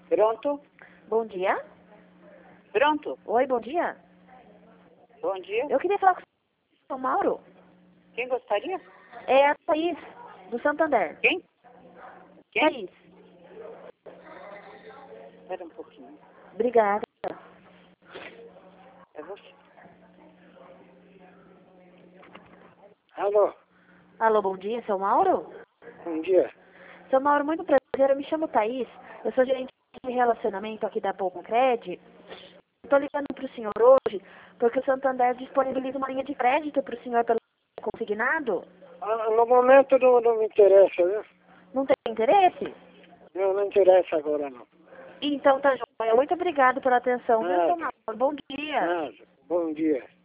Pronto? Bom dia. Pronto? Oi, bom dia. Bom dia. Eu queria falar com o São Mauro. Quem gostaria? É a Thaís, do Santander. Quem? Quem? Thaís. Espera um pouquinho. Obrigada. É você. Alô, Alô, bom dia, São Mauro? bom dia. São Mauro, muito prazer. Eu me chamo Thaís. Eu sou gerente de relacionamento aqui da Poupa Cred. Estou ligando para o senhor hoje porque o Santander disponibiliza uma linha de crédito para o senhor pelo consignado. No momento não me interessa, viu? Não tem interesse? Não interessa agora não. Então tá joia. Muito obrigado pela atenção, viu, Nada, São Mauro? Bom dia. nada. Bom dia.